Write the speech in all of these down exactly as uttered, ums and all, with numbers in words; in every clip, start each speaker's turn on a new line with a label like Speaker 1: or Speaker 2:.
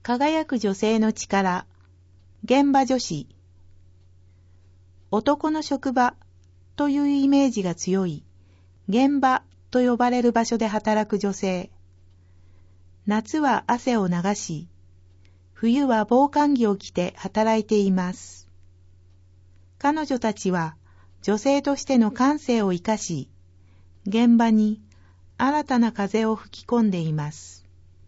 Speaker 1: 輝く女性の力、現場女子。男の職場というイメージが強い、現場と呼ばれる場所で働く女性。夏は汗を流し、冬は防寒着を着て働いています。彼女たちは女性としての感性を生かし、現場に新たな風を吹き込んでいます。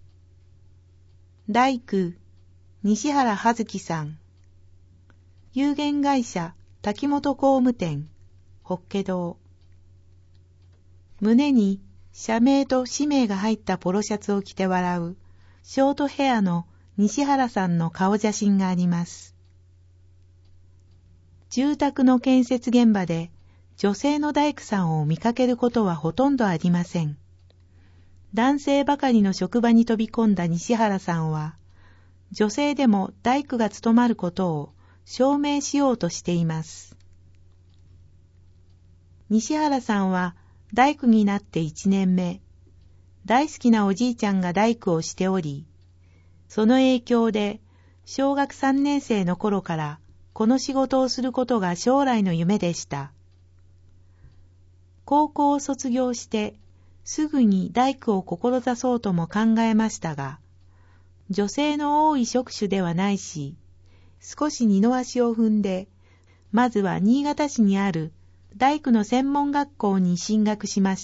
Speaker 1: 大工、西原葉月さん。有限会社滝本工務店、法華堂。胸に社名と氏名が入ったポロシャツを着て笑うショートヘアの西原さんの顔写真があります。住宅の建設現場で女性の大工さんを見かけることはほとんどありません。男性ばかりの職場に飛び込んだ西原さんは、女性でも大工が務まることを証明しようとしています。西原さんは大工になって一年目、大好きなおじいちゃんが大工をしており、その影響で小学さんねん生の頃からこの仕事をすることが将来の夢でした。高校を卒業してすぐに大工を志そうとも考えましたが、女性の多い職種ではないし、少し二の足を踏んで、まずは新潟市にある大工の専門学校に進学しました。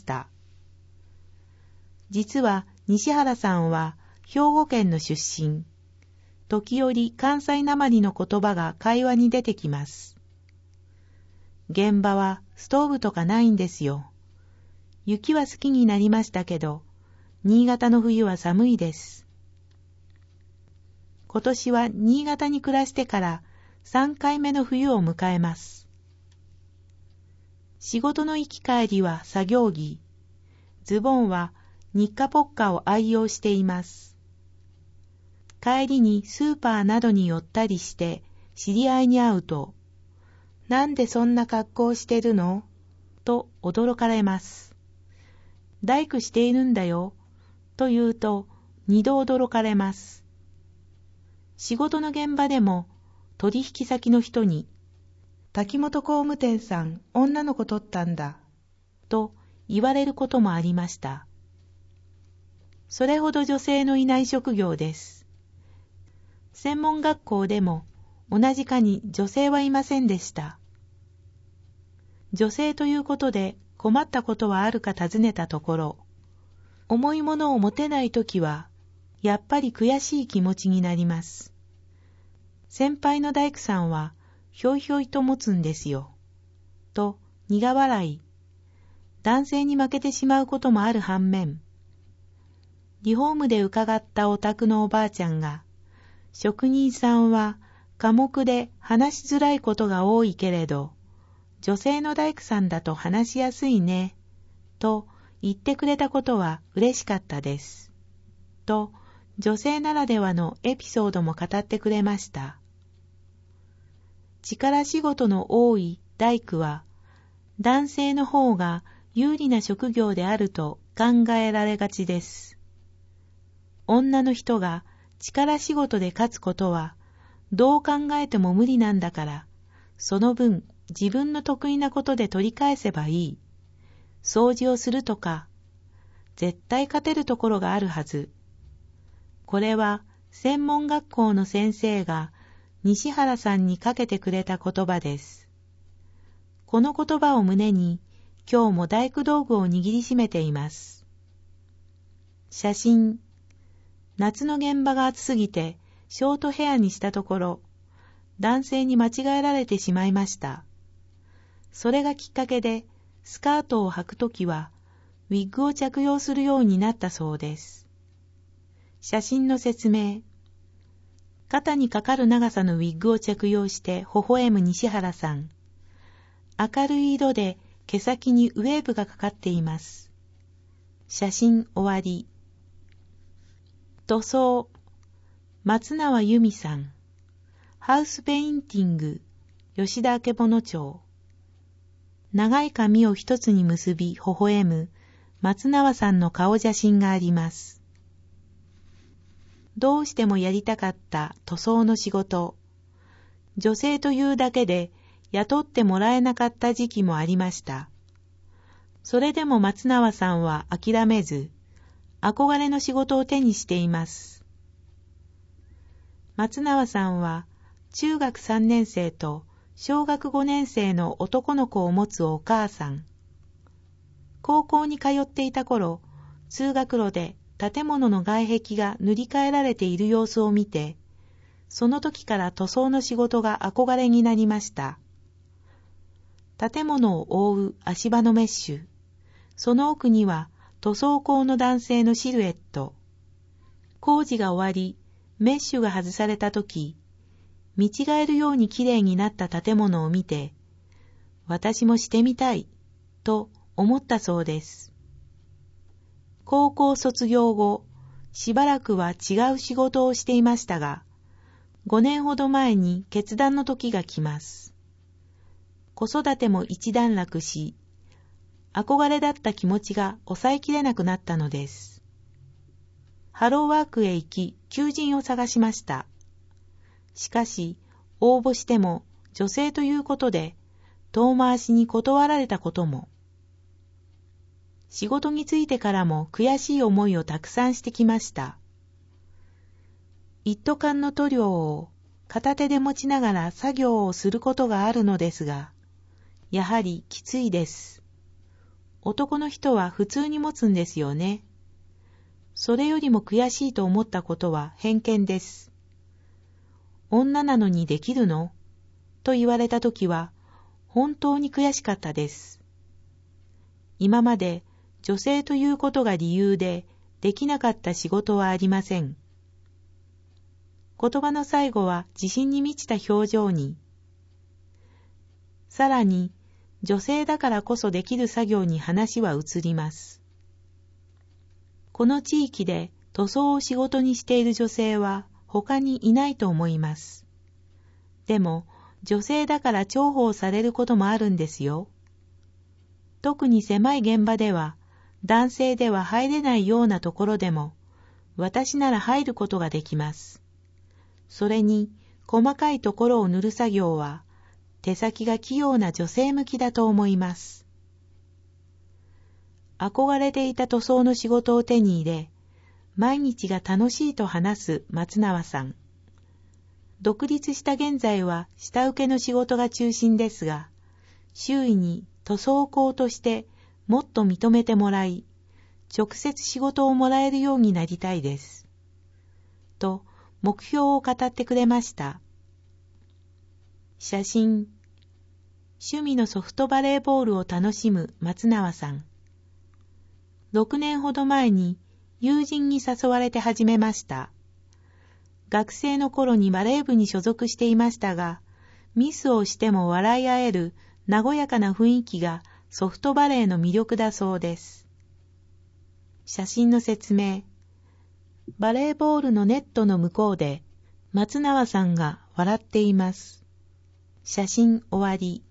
Speaker 1: 実は西原さんは兵庫県の出身。時折関西なまりの言葉が会話に出てきます。現場はストーブとかないんですよ。雪は好きになりましたけど、新潟の冬は寒いです。今年は新潟に暮らしてからさんかいめの冬を迎えます。仕事の行き帰りは作業着、ズボンはニッカポッカを愛用しています。帰りにスーパーなどに寄ったりして知り合いに会うと、なんでそんな格好してるの？と驚かれます。大工しているんだよ、と言うと二度驚かれます。仕事の現場でも取引先の人に、滝本工務店さん女の子取ったんだ、と言われることもありました。それほど女性のいない職業です。専門学校でも同じ科に女性はいませんでした。女性ということで困ったことはあるか尋ねたところ、重いものを持てないときは、やっぱり悔しい気持ちになります。先輩の大工さんは、ひょいひょいと持つんですよ。と、苦笑い。男性に負けてしまうこともある反面、リフォームで伺ったお宅のおばあちゃんが、職人さんは寡黙で話しづらいことが多いけれど、女性の大工さんだと話しやすいね、と言ってくれたことは嬉しかったです。と、女性ならではのエピソードも語ってくれました。力仕事の多い大工は、男性の方が有利な職業であると考えられがちです。女の人が力仕事で勝つことは、どう考えても無理なんだから、その分自分の得意なことで取り返せばいい。掃除をするとか、絶対勝てるところがあるはず。これは専門学校の先生が西原さんにかけてくれた言葉です。この言葉を胸に、今日も大工道具を握りしめています。写真。夏の現場が暑すぎてショートヘアにしたところ、男性に間違えられてしまいました。それがきっかけで、スカートを履くときは、ウィッグを着用するようになったそうです。写真の説明。肩にかかる長さのウィッグを着用して微笑む西原さん。明るい色で毛先にウェーブがかかっています。写真終わり。塗装。松縄由美さん。ハウスペインティング。吉田あけぼの町。長い髪を一つに結び微笑む松縄さんの顔写真があります。 どうしてもやりたかった塗装の仕事。女性というだけで雇ってもらえなかった時期もありました。それでも松縄さんは諦めず、憧れの仕事を手にしています。松縄さんは中学さんねん生と小学ごねん生の男の子を持つお母さん。高校に通っていた頃、通学路で建物の外壁が塗り替えられている様子を見て、その時から塗装の仕事が憧れになりました。建物を覆う足場のメッシュ、その奥には塗装工の男性のシルエット。工事が終わり、メッシュが外された時、見違えるようにきれいになった建物を見て、私もしてみたい、と思ったそうです。高校卒業後、しばらくは違う仕事をしていましたが、ごねんほど前に決断の時が来ます。子育ても一段落し、憧れだった気持ちが抑えきれなくなったのです。ハローワークへ行き、求人を探しました。しかし、応募しても女性ということで、遠回しに断られたことも。仕事についてからも悔しい思いをたくさんしてきました。一斗缶の塗料を片手で持ちながら作業をすることがあるのですが、やはりきついです。男の人は普通に持つんですよね。それよりも悔しいと思ったことは偏見です。女なのにできるの？と言われたときは本当に悔しかったです。今まで女性ということが理由でできなかった仕事はありません。言葉の最後は自信に満ちた表情に。さらに女性だからこそできる作業に話は移ります。この地域で塗装を仕事にしている女性は他にいないと思います。でも、女性だから重宝されることもあるんですよ。特に狭い現場では、男性では入れないようなところでも、私なら入ることができます。それに、細かいところを塗る作業は、手先が器用な女性向きだと思います。憧れていた塗装の仕事を手に入れ、毎日が楽しいと話す松縄さん。独立した現在は下請けの仕事が中心ですが、周囲に塗装工としてもっと認めてもらい、直接仕事をもらえるようになりたいです。と、目標を語ってくれました。写真。趣味のソフトバレーボールを楽しむ松縄さん。ろくねんほど前に友人に誘われて始めました。学生の頃にバレー部に所属していましたが、ミスをしても笑い合える和やかな雰囲気がソフトバレーの魅力だそうです。写真の説明。バレーボールのネットの向こうで松縄さんが笑っています。写真終わり。